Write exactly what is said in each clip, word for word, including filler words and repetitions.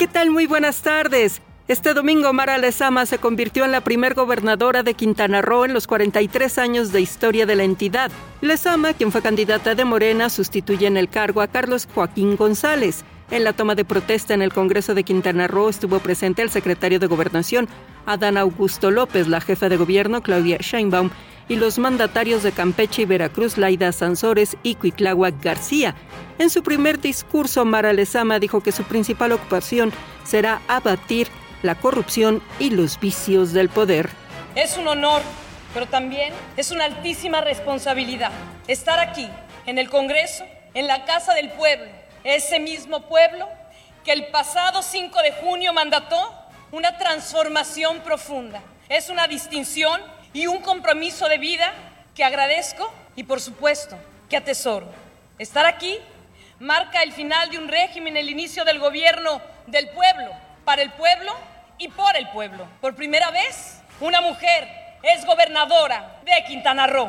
¿qué tal? Muy buenas tardes. Este domingo Mara Lezama se convirtió en la primer gobernadora de Quintana Roo en los cuarenta y tres años de historia de la entidad. Lezama, quien fue candidata de Morena, sustituye en el cargo a Carlos Joaquín González. En la toma de protesta en el Congreso de Quintana Roo estuvo presente el secretario de Gobernación, Adán Augusto López, la jefa de gobierno, Claudia Sheinbaum, y los mandatarios de Campeche y Veracruz, Laida Sansores y Cuitláhuac García. En su primer discurso, Mara Lezama dijo que su principal ocupación será abatir la corrupción y los vicios del poder. Es un honor, pero también es una altísima responsabilidad estar aquí, en el Congreso, en la Casa del Pueblo, ese mismo pueblo que el pasado cinco de junio mandató una transformación profunda. Es una distinción y un compromiso de vida que agradezco y, por supuesto, que atesoro. Estar aquí marca el final de un régimen, el inicio del gobierno del pueblo, para el pueblo y por el pueblo. Por primera vez, una mujer es gobernadora de Quintana Roo.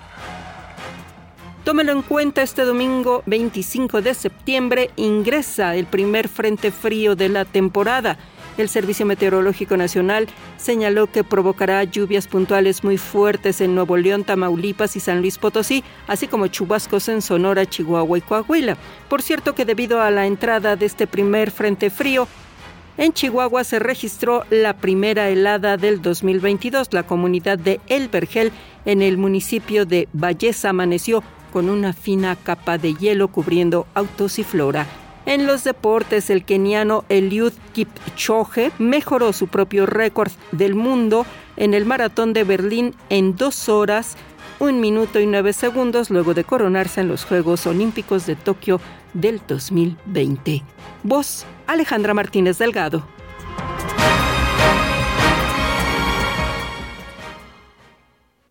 Tómelo en cuenta, este domingo veinticinco de septiembre ingresa el primer frente frío de la temporada. El Servicio Meteorológico Nacional señaló que provocará lluvias puntuales muy fuertes en Nuevo León, Tamaulipas y San Luis Potosí, así como chubascos en Sonora, Chihuahua y Coahuila. Por cierto que debido a la entrada de este primer frente frío, en Chihuahua se registró la primera helada del dos mil veintidós. La comunidad de El Vergel, en el municipio de Valleza, amaneció con una fina capa de hielo cubriendo autos y flora. En los deportes, el keniano Eliud Kipchoge mejoró su propio récord del mundo en el maratón de Berlín en dos horas, un minuto y nueve segundos, luego de coronarse en los Juegos Olímpicos de Tokio del dos mil veinte. Voz, Alejandra Martínez Delgado.